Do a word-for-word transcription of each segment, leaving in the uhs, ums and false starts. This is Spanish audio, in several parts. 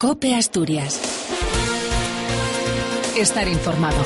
COPE Asturias. Estar informado.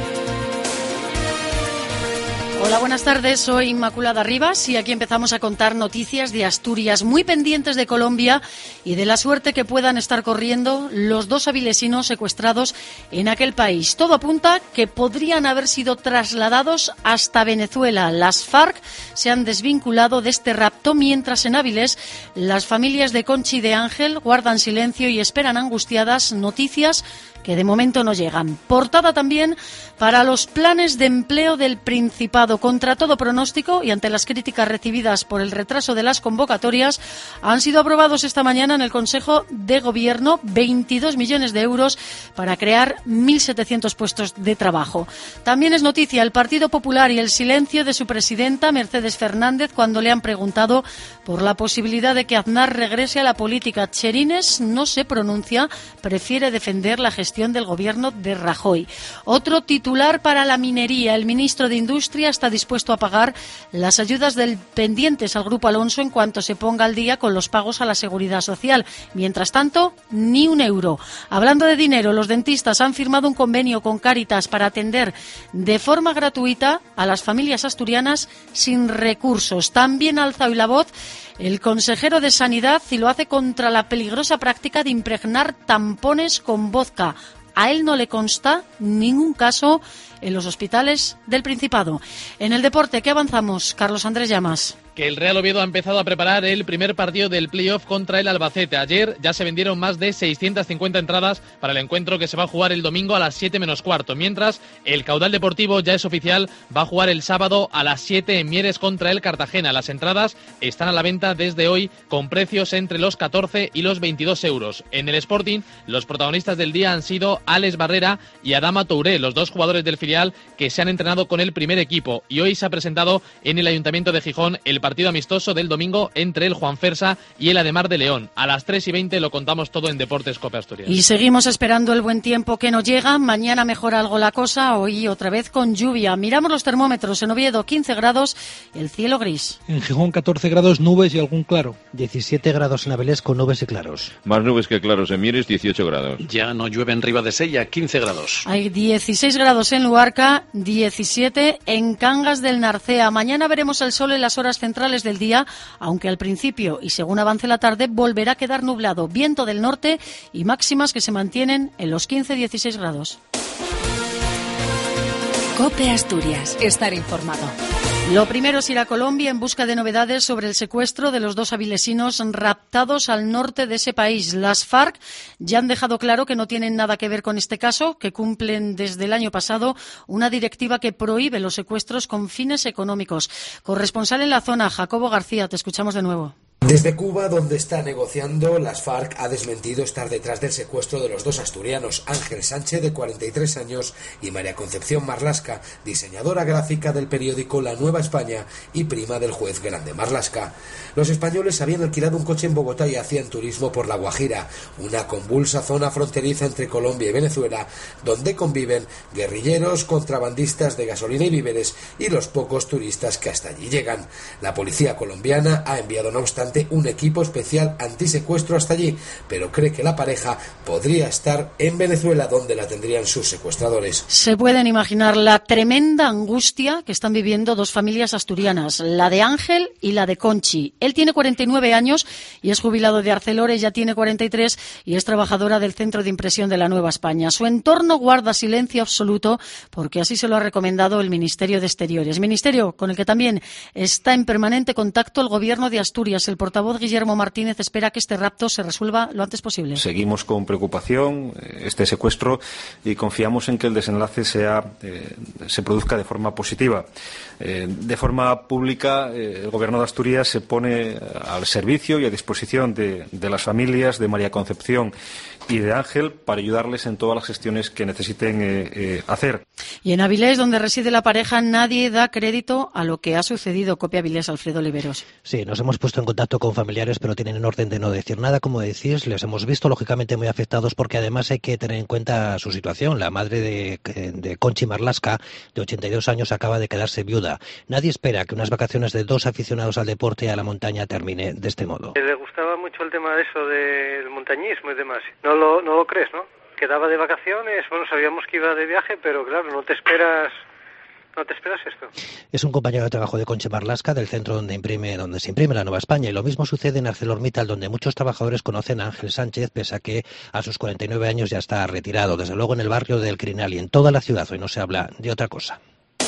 Hola, buenas tardes, soy Inmaculada Rivas y aquí empezamos a contar noticias de Asturias, muy pendientes de Colombia y de la suerte que puedan estar corriendo los dos avilesinos secuestrados en aquel país. Todo apunta que podrían haber sido trasladados hasta Venezuela. Las FARC se han desvinculado de este rapto, mientras en Avilés las familias de Conchi y de Ángel guardan silencio y esperan angustiadas noticias que de momento no llegan. Portada también para los planes de empleo del Principado. Contra todo pronóstico y ante las críticas recibidas por el retraso de las convocatorias, han sido aprobados esta mañana en el Consejo de Gobierno veintidós millones de euros para crear mil setecientos puestos de trabajo. También es noticia el Partido Popular y el silencio de su presidenta, Mercedes Fernández, cuando le han preguntado por la posibilidad de que Aznar regrese a la política. Cherines no se pronuncia, prefiere defender la gestión del gobierno de Rajoy. Otro titular para la minería. El ministro de Industria está dispuesto a pagar las ayudas del pendientes al Grupo Alonso en cuanto se ponga al día con los pagos a la Seguridad Social. Mientras tanto, ni un euro. Hablando de dinero, los dentistas han firmado un convenio con Cáritas para atender de forma gratuita a las familias asturianas sin recursos. También alza hoy la voz el consejero de Sanidad y lo hace contra la peligrosa práctica de impregnar tampones con vodka. A él no le consta ningún caso en los hospitales del Principado. En el deporte, ¿qué avanzamos? Carlos Andrés Llamas. Que el Real Oviedo ha empezado a preparar el primer partido del playoff contra el Albacete. Ayer ya se vendieron más de seiscientas cincuenta entradas para el encuentro que se va a jugar el domingo a las siete menos cuarto. Mientras, el Caudal Deportivo ya es oficial, va a jugar el sábado a las siete en Mieres contra el Cartagena. Las entradas están a la venta desde hoy con precios entre los catorce y los veintidós euros. En el Sporting, los protagonistas del día han sido Alex Barrera y Adama Touré, los dos jugadores del filial que se han entrenado con el primer equipo. Y hoy se ha presentado en el Ayuntamiento de Gijón el partido amistoso del domingo entre el Juanfersa y el Ademar de León. A las tres y veinte lo contamos todo en Deportes COPE Asturias. Y seguimos esperando el buen tiempo que nos llega. Mañana mejora algo la cosa, hoy otra vez con lluvia. Miramos los termómetros. En Oviedo quince grados, el cielo gris. En Gijón catorce grados, nubes y algún claro. diecisiete grados en Avilés con nubes y claros. Más nubes que claros en Mieres, dieciocho grados. Ya no llueve en Ribadesella, quince grados. Hay dieciséis grados en Luarca, diecisiete en Cangas del Narcea. Mañana veremos el sol en las horas centrales del día, aunque al principio y según avance la tarde volverá a quedar nublado. Viento del norte y máximas que se mantienen en los quince a dieciséis grados. COPE Asturias. Estar informado. Lo primero es ir a Colombia en busca de novedades sobre el secuestro de los dos avilesinos raptados al norte de ese país. Las FARC ya han dejado claro que no tienen nada que ver con este caso, que cumplen desde el año pasado una directiva que prohíbe los secuestros con fines económicos. Corresponsal en la zona, Jacobo García, te escuchamos de nuevo. Desde Cuba, donde está negociando, las FARC ha desmentido estar detrás del secuestro de los dos asturianos, Ángel Sánchez, de cuarenta y tres años, y María Concepción Marlasca, diseñadora gráfica del periódico La Nueva España y prima del juez Grande Marlasca. Los españoles habían alquilado un coche en Bogotá y hacían turismo por La Guajira, una convulsa zona fronteriza entre Colombia y Venezuela, donde conviven guerrilleros, contrabandistas de gasolina y víveres y los pocos turistas que hasta allí llegan. La policía colombiana ha enviado, no obstante, un equipo especial antisecuestro hasta allí, pero cree que la pareja podría estar en Venezuela, donde la tendrían sus secuestradores. Se pueden imaginar la tremenda angustia que están viviendo dos familias asturianas, la de Ángel y la de Conchi. Él tiene cuarenta y nueve años y es jubilado de Arcelor, ella tiene cuarenta y tres y es trabajadora del Centro de Impresión de la Nueva España. Su entorno guarda silencio absoluto porque así se lo ha recomendado el Ministerio de Exteriores. Ministerio con el que también está en permanente contacto el Gobierno de Asturias. El portavoz Guillermo Martínez espera que este rapto se resuelva lo antes posible. Seguimos con preocupación este secuestro y confiamos en que el desenlace sea, eh, se produzca de forma positiva. Eh, de forma pública, eh, el Gobierno de Asturias se pone al servicio y a disposición de, de las familias de María Concepción y de Ángel para ayudarles en todas las gestiones que necesiten eh, eh, hacer. Y en Avilés, donde reside la pareja, nadie da crédito a lo que ha sucedido. Copia Avilés, Alfredo Oliveros. Sí, nos hemos puesto en contacto contacto con familiares, pero tienen orden de no decir nada, como decís. Les hemos visto, lógicamente, muy afectados porque además hay que tener en cuenta su situación. La madre de, de Conchi Marlaska, de ochenta y dos años, acaba de quedarse viuda. Nadie espera que unas vacaciones de dos aficionados al deporte y a la montaña termine de este modo. Le gustaba mucho el tema de eso del montañismo y demás. No lo, no lo crees, ¿no? Quedaba de vacaciones, bueno, sabíamos que iba de viaje, pero claro, no te esperas... ¿No te esperas esto? Es un compañero de trabajo de Conchi Marlaska, del centro donde imprime, donde se imprime la Nueva España, y lo mismo sucede en ArcelorMittal, donde muchos trabajadores conocen a Ángel Sánchez, pese a que a sus cuarenta y nueve años ya está retirado, desde luego en el barrio del Crinal y en toda la ciudad. Hoy no se habla de otra cosa.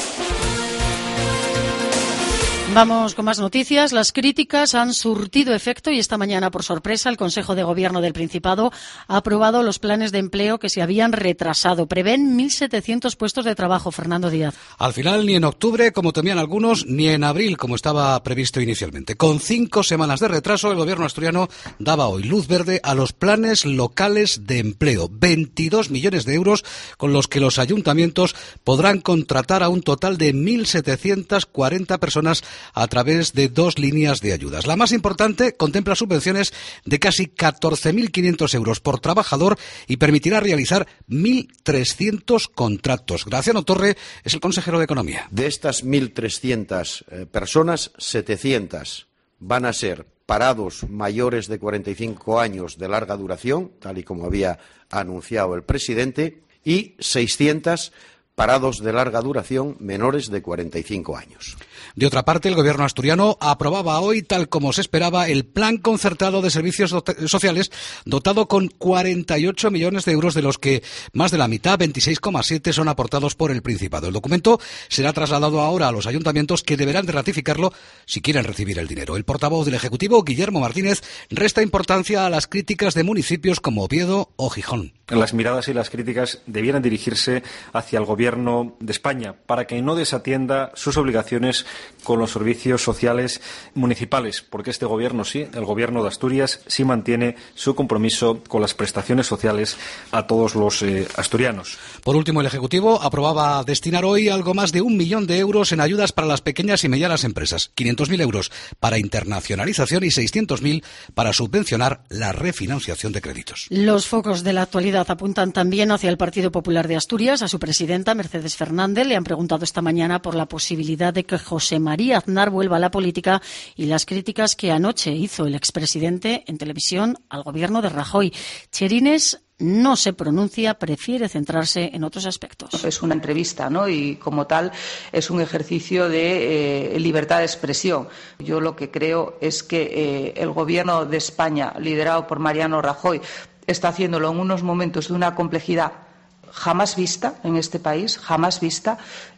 Vamos con más noticias. Las críticas han surtido efecto y esta mañana, por sorpresa, el Consejo de Gobierno del Principado ha aprobado los planes de empleo que se habían retrasado. Prevén mil setecientos puestos de trabajo. Fernando Díaz. Al final, ni en octubre, como temían algunos, ni en abril, como estaba previsto inicialmente. Con cinco semanas de retraso, el Gobierno asturiano daba hoy luz verde a los planes locales de empleo. veintidós millones de euros con los que los ayuntamientos podrán contratar a un total de mil setecientas cuarenta personas a través de dos líneas de ayudas. La más importante contempla subvenciones de casi catorce mil quinientos euros por trabajador y permitirá realizar mil trescientos contratos. Graciano Torre es el consejero de Economía. De estas mil trescientas eh, personas, setecientas van a ser parados mayores de cuarenta y cinco años de larga duración, tal y como había anunciado el presidente, y seiscientas parados de larga duración menores de cuarenta y cinco años. De otra parte, el Gobierno asturiano aprobaba hoy, tal como se esperaba, el Plan Concertado de Servicios Sociales, dotado con cuarenta y ocho millones de euros, de los que más de la mitad, veintiséis coma siete, son aportados por el Principado. El documento será trasladado ahora a los ayuntamientos, que deberán de ratificarlo si quieren recibir el dinero. El portavoz del Ejecutivo, Guillermo Martínez, resta importancia a las críticas de municipios como Oviedo o Gijón. Las miradas y las críticas debieran dirigirse hacia el Gobierno de España para que no desatienda sus obligaciones con los servicios sociales municipales, porque este Gobierno sí, el Gobierno de Asturias, sí mantiene su compromiso con las prestaciones sociales a todos los eh, asturianos. Por último, el Ejecutivo aprobaba destinar hoy algo más de un millón de euros en ayudas para las pequeñas y medianas empresas, quinientos mil euros para internacionalización y seiscientos mil para subvencionar la refinanciación de créditos. Los focos de la actualidad apuntan también hacia el Partido Popular de Asturias. A su presidenta, Mercedes Fernández, le han preguntado esta mañana por la posibilidad de que José María Aznar vuelva a la política y las críticas que anoche hizo el expresidente en televisión al gobierno de Rajoy. Cherines no se pronuncia, prefiere centrarse en otros aspectos. Es una entrevista, ¿no? Y como tal es un ejercicio de eh, libertad de expresión. Yo lo que creo es que eh, el gobierno de España, liderado por Mariano Rajoy, está haciéndolo en unos momentos de una complejidad jamás vista en este país, jamás vista,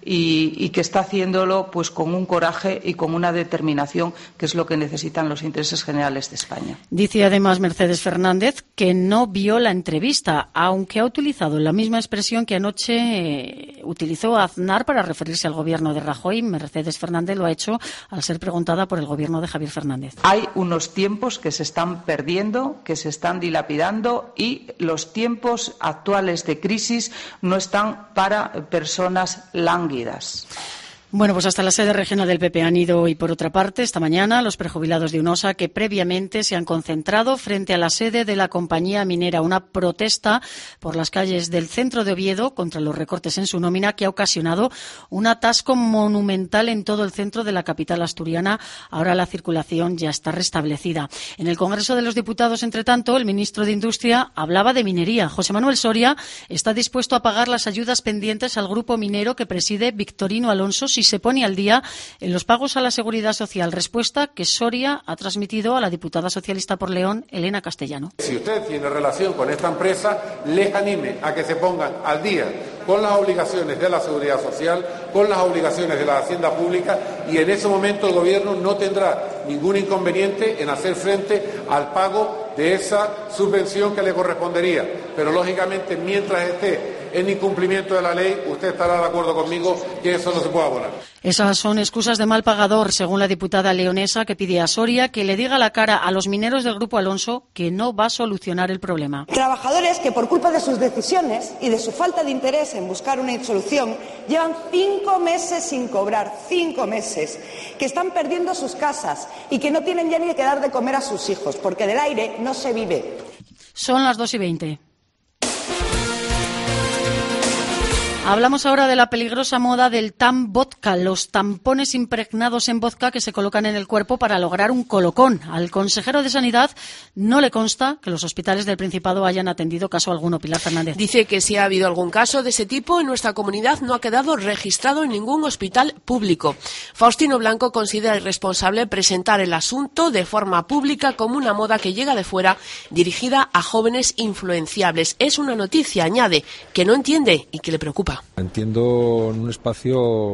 y, y que está haciéndolo pues con un coraje y con una determinación, que es lo que necesitan los intereses generales de España. Dice además Mercedes Fernández que no vio la entrevista, aunque ha utilizado la misma expresión que anoche eh, utilizó Aznar para referirse al gobierno de Rajoy. Mercedes Fernández lo ha hecho al ser preguntada por el gobierno de Javier Fernández. Hay unos tiempos que se están perdiendo, que se están dilapidando, y los tiempos actuales de crisis no están para personas lánguidas. Bueno, pues hasta la sede regional del P P han ido, y por otra parte, esta mañana los prejubilados de UNOSA, que previamente se han concentrado frente a la sede de la compañía minera, una protesta por las calles del centro de Oviedo contra los recortes en su nómina, que ha ocasionado un atasco monumental en todo el centro de la capital asturiana. Ahora la circulación ya está restablecida. En el Congreso de los Diputados, entre tanto, el ministro de Industria hablaba de minería. José Manuel Soria está dispuesto a pagar las ayudas pendientes al grupo minero que preside Victorino Alonso si se pone al día en los pagos a la Seguridad Social. Respuesta que Soria ha transmitido a la diputada socialista por León, Elena Castellano. Si usted tiene relación con esta empresa, les anime a que se pongan al día con las obligaciones de la Seguridad Social, con las obligaciones de la Hacienda Pública, y en ese momento el Gobierno no tendrá ningún inconveniente en hacer frente al pago de esa subvención que le correspondería. Pero, lógicamente, mientras esté en incumplimiento de la ley, usted estará de acuerdo conmigo que eso no se puede abonar. Esas son excusas de mal pagador, según la diputada leonesa, que pide a Soria que le diga a la cara a los mineros del Grupo Alonso que no va a solucionar el problema. Trabajadores que por culpa de sus decisiones y de su falta de interés en buscar una solución llevan cinco meses sin cobrar, cinco meses, que están perdiendo sus casas y que no tienen ya ni que dar de comer a sus hijos, porque del aire no se vive. Son las dos y veinte. Hablamos ahora de la peligrosa moda del tam vodka, los tampones impregnados en vodka que se colocan en el cuerpo para lograr un colocón. Al consejero de Sanidad no le consta que los hospitales del Principado hayan atendido caso alguno. Pilar Fernández. Dice que si ha habido algún caso de ese tipo en nuestra comunidad no ha quedado registrado en ningún hospital público. Faustino Blanco considera irresponsable presentar el asunto de forma pública como una moda que llega de fuera dirigida a jóvenes influenciables. Es una noticia, añade, que no entiende y que le preocupa. Entiendo en un espacio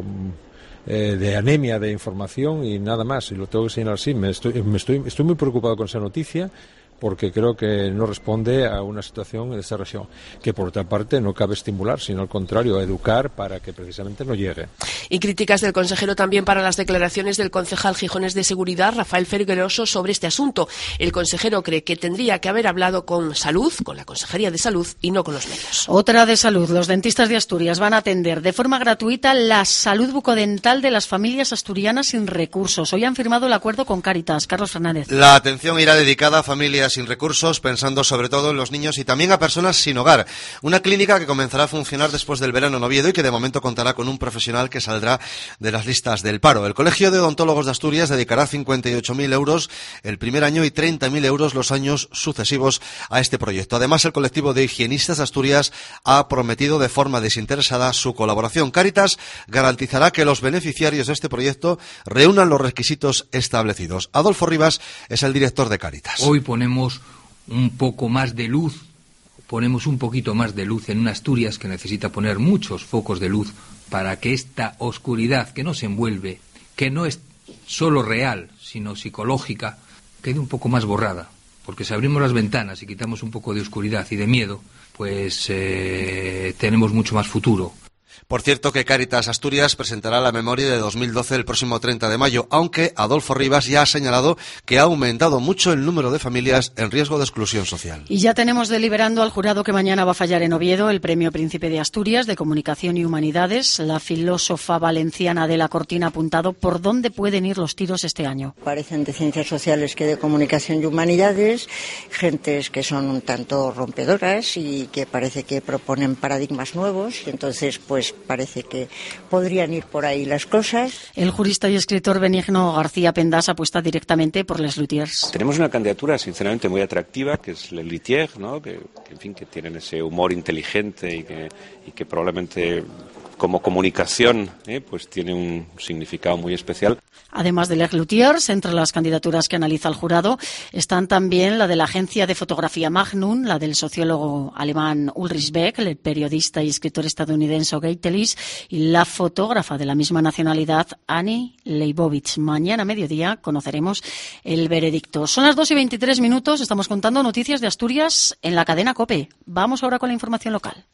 eh, de anemia de información y nada más, y lo tengo que señalar así. Me estoy, me estoy, estoy muy preocupado con esa noticia porque creo que no responde a una situación de esa región, que por otra parte no cabe estimular, sino al contrario, educar para que precisamente no llegue. Y críticas del consejero también para las declaraciones del concejal gijonés de Seguridad, Rafael Fergueroso, sobre este asunto. El consejero cree que tendría que haber hablado con Salud, con la Consejería de Salud, y no con los medios. Otra de Salud. Los dentistas de Asturias van a atender de forma gratuita la salud bucodental de las familias asturianas sin recursos. Hoy han firmado el acuerdo con Cáritas. Carlos Fernández. La atención irá dedicada a familias sin recursos, pensando sobre todo en los niños y también a personas sin hogar. Una clínica que comenzará a funcionar después del verano en Oviedo y que de momento contará con un profesional que saldrá de las listas del paro. El Colegio de Odontólogos de Asturias dedicará cincuenta y ocho mil euros el primer año y treinta mil euros los años sucesivos a este proyecto. Además, el colectivo de higienistas de Asturias ha prometido de forma desinteresada su colaboración. Cáritas garantizará que los beneficiarios de este proyecto reúnan los requisitos establecidos. Adolfo Rivas es el director de Cáritas. Hoy ponemos un poco más de luz, ponemos un poquito más de luz en una Asturias que necesita poner muchos focos de luz para que esta oscuridad que nos envuelve, que no es solo real, sino psicológica, quede un poco más borrada. Porque si abrimos las ventanas y quitamos un poco de oscuridad y de miedo, pues eh, tenemos mucho más futuro. Por cierto que Cáritas Asturias presentará la memoria de dos mil doce el próximo treinta de mayo, aunque Adolfo Rivas ya ha señalado que ha aumentado mucho el número de familias en riesgo de exclusión social. Y ya tenemos deliberando al jurado que mañana va a fallar en Oviedo el Premio Príncipe de Asturias de Comunicación y Humanidades. La filósofa valenciana Adela Cortina ha apuntado por dónde pueden ir los tiros este año. Parecen de ciencias sociales que de comunicación y humanidades, gentes que son un tanto rompedoras y que parece que proponen paradigmas nuevos, y entonces pues parece que podrían ir por ahí las cosas. El jurista y escritor Benigno García Pendas apuesta directamente por Les Luthiers. Tenemos una candidatura sinceramente muy atractiva, que es Les Luthiers, ¿no? que, que, en fin, que tienen ese humor inteligente y que, y que probablemente como comunicación eh, pues tiene un significado muy especial. Además de Les Luthiers, entre las candidaturas que analiza el jurado están también la de la agencia de fotografía Magnum, la del sociólogo alemán Ulrich Beck, el periodista y escritor estadounidense Geitelis y la fotógrafa de la misma nacionalidad Annie Leibovitz. Mañana a mediodía conoceremos el veredicto. Son las dos y veintitrés minutos, estamos contando noticias de Asturias en la cadena COPE. Vamos ahora con la información local.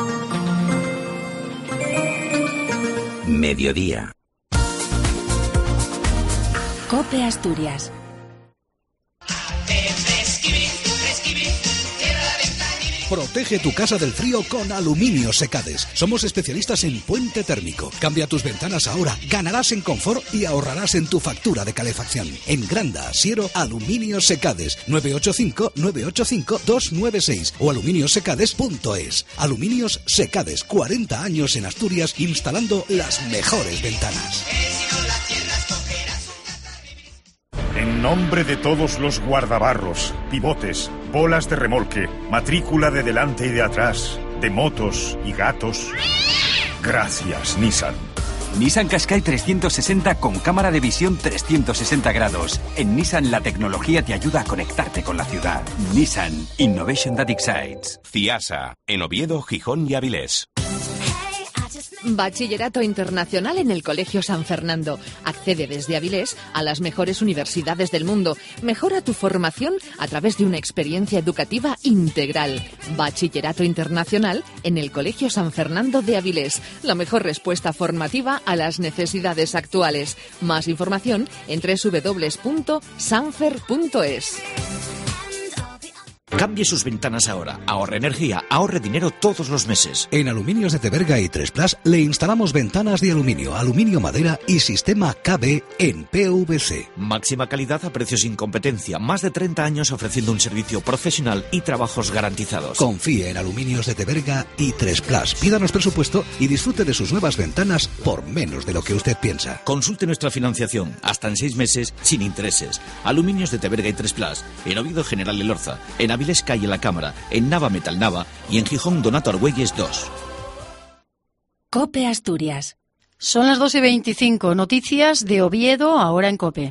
Mediodía. COPE Asturias. Protege tu casa del frío con Aluminio Secades. Somos especialistas en puente térmico. Cambia tus ventanas ahora, ganarás en confort y ahorrarás en tu factura de calefacción. En Granda, Siero, Aluminio Secades. nueve ocho cinco, nueve ocho cinco, dos nueve seis o aluminiosecades punto es. Aluminios Secades, cuarenta años en Asturias instalando las mejores ventanas. En nombre de todos los guardabarros, pivotes, bolas de remolque, matrícula de delante y de atrás, de motos y gatos, gracias, Nissan. Nissan Qashqai trescientos sesenta con cámara de visión trescientos sesenta grados. En Nissan la tecnología te ayuda a conectarte con la ciudad. Nissan Innovation that excites. Ciasa, en Oviedo, Gijón y Avilés. Bachillerato Internacional en el Colegio San Fernando. Accede desde Avilés a las mejores universidades del mundo. Mejora tu formación a través de una experiencia educativa integral. Bachillerato Internacional en el Colegio San Fernando de Avilés. La mejor respuesta formativa a las necesidades actuales. Más información en doble u doble u doble u punto sanfer punto es. Cambie sus ventanas ahora. Ahorre energía, ahorre dinero todos los meses. En Aluminios de Teberga y tres Plus le instalamos ventanas de aluminio, aluminio madera y sistema K B en P V C. Máxima calidad a precios sin competencia. Más de treinta años ofreciendo un servicio profesional y trabajos garantizados. Confíe en Aluminios de Teberga y tres Plus. Pídanos presupuesto y disfrute de sus nuevas ventanas por menos de lo que usted piensa. Consulte nuestra financiación, hasta en seis meses, sin intereses. Aluminios de Teberga y tres Plus. En Oviedo General Elorza. En Avilés Calle La Cámara, en Nava Metal Nava y en Gijón Donato Argüelles dos. COPE Asturias. Son las dos y veinticinco. Noticias de Oviedo, ahora en COPE.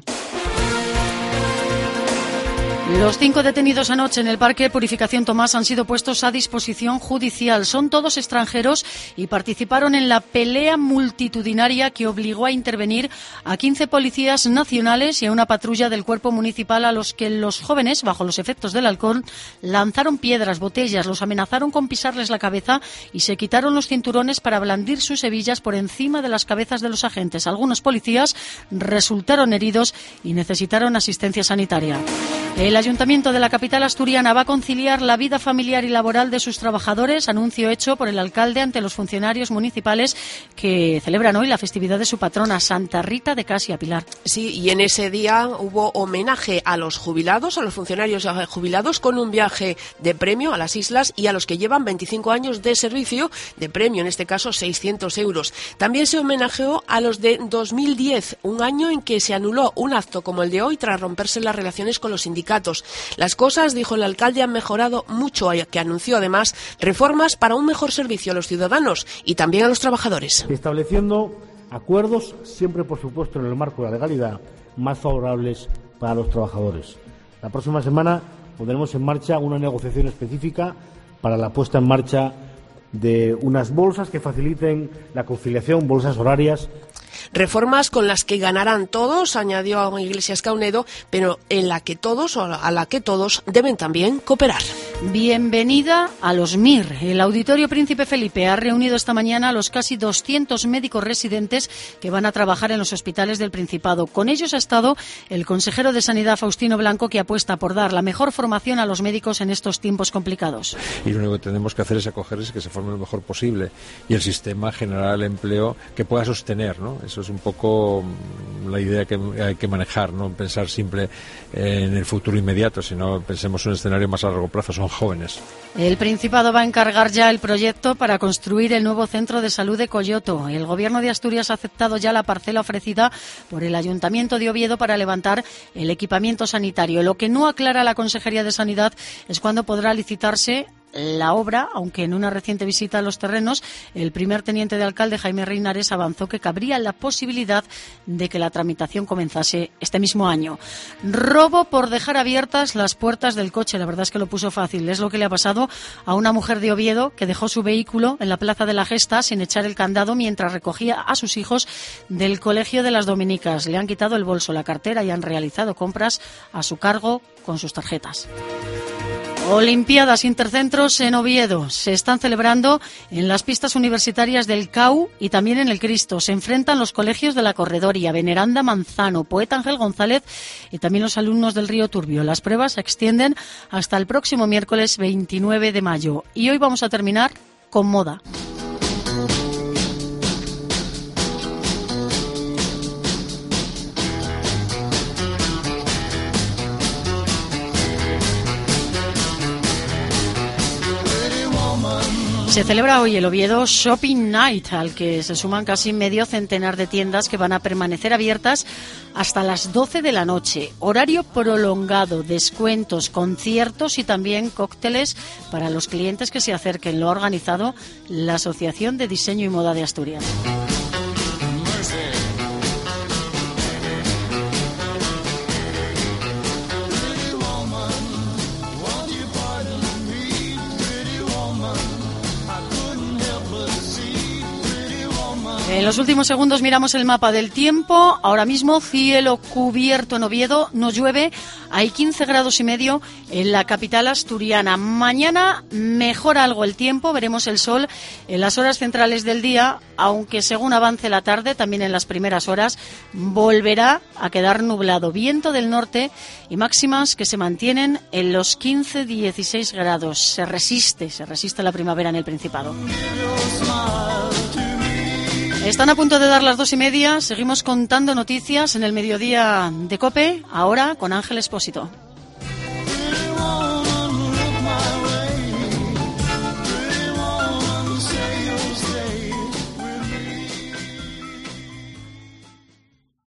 Los cinco detenidos anoche en el Parque Purificación Tomás han sido puestos a disposición judicial. Son todos extranjeros y participaron en la pelea multitudinaria que obligó a intervenir a quince policías nacionales y a una patrulla del cuerpo municipal, a los que los jóvenes, bajo los efectos del alcohol, lanzaron piedras, botellas, los amenazaron con pisarles la cabeza y se quitaron los cinturones para blandir sus hebillas por encima de las cabezas de los agentes. Algunos policías resultaron heridos y necesitaron asistencia sanitaria. El Ayuntamiento de la capital asturiana va a conciliar la vida familiar y laboral de sus trabajadores, anuncio hecho por el alcalde ante los funcionarios municipales que celebran hoy la festividad de su patrona, Santa Rita de Casia, Pilar. Sí, y en ese día hubo homenaje a los jubilados, a los funcionarios jubilados, con un viaje de premio a las islas y a los que llevan veinticinco años de servicio de premio, en este caso seiscientos euros. También se homenajeó a los de dos mil diez, un año en que se anuló un acto como el de hoy tras romperse las relaciones con los sindicatos. Las cosas, dijo el alcalde, han mejorado mucho, que anunció además reformas para un mejor servicio a los ciudadanos y también a los trabajadores. Estableciendo acuerdos, siempre por supuesto en el marco de la legalidad, más favorables para los trabajadores. La próxima semana pondremos en marcha una negociación específica para la puesta en marcha de unas bolsas que faciliten la conciliación, bolsas horarias. Reformas con las que ganarán todos, añadió Iglesias Caunedo, pero en la que todos o a la que todos deben también cooperar. Bienvenida a los M I R. El Auditorio Príncipe Felipe ha reunido esta mañana a los casi doscientos médicos residentes que van a trabajar en los hospitales del Principado. Con ellos ha estado el consejero de Sanidad, Faustino Blanco, que apuesta por dar la mejor formación a los médicos en estos tiempos complicados. Y lo único que tenemos que hacer es acogerles, que se formen lo mejor posible y el sistema generar el empleo que pueda sostener, ¿no? Eso es un poco la idea que hay que manejar, no pensar siempre en el futuro inmediato, sino pensemos en un escenario más a largo plazo. Son jóvenes. El Principado va a encargar ya el proyecto para construir el nuevo centro de salud de Coyoto. El Gobierno de Asturias ha aceptado ya la parcela ofrecida por el Ayuntamiento de Oviedo para levantar el equipamiento sanitario. Lo que no aclara la Consejería de Sanidad es cuándo podrá licitarse la obra, aunque en una reciente visita a los terrenos, el primer teniente de alcalde, Jaime Reinares, avanzó que cabría la posibilidad de que la tramitación comenzase este mismo año. Robo por dejar abiertas las puertas del coche. La verdad es que lo puso fácil. Es lo que le ha pasado a una mujer de Oviedo que dejó su vehículo en la Plaza de la Gesta sin echar el candado mientras recogía a sus hijos del Colegio de las Dominicas. Le han quitado el bolso, la cartera y han realizado compras a su cargo con sus tarjetas. Olimpiadas Intercentros en Oviedo. Se están celebrando en las pistas universitarias del C A U y también en el Cristo. Se enfrentan los colegios de la Corredoria, Veneranda, Manzano, Poeta Ángel González y también los alumnos del Río Turbio. Las pruebas se extienden hasta el próximo miércoles veintinueve de mayo. Y hoy vamos a terminar con moda. Se celebra hoy el Oviedo Shopping Night, al que se suman casi medio centenar de tiendas que van a permanecer abiertas hasta las doce de la noche. Horario prolongado, descuentos, conciertos y también cócteles para los clientes que se acerquen. Lo ha organizado la Asociación de Diseño y Moda de Asturias. En los últimos segundos miramos el mapa del tiempo. Ahora mismo cielo cubierto en Oviedo, no llueve, hay quince grados y medio en la capital asturiana. Mañana mejora algo el tiempo, veremos el sol en las horas centrales del día, aunque según avance la tarde, también en las primeras horas, volverá a quedar nublado. Viento del norte y máximas que se mantienen en los quince a dieciséis grados. Se resiste, se resiste la primavera en el Principado. Están a punto de dar las dos y media. Seguimos contando noticias en el mediodía de COPE, ahora con Ángel Expósito.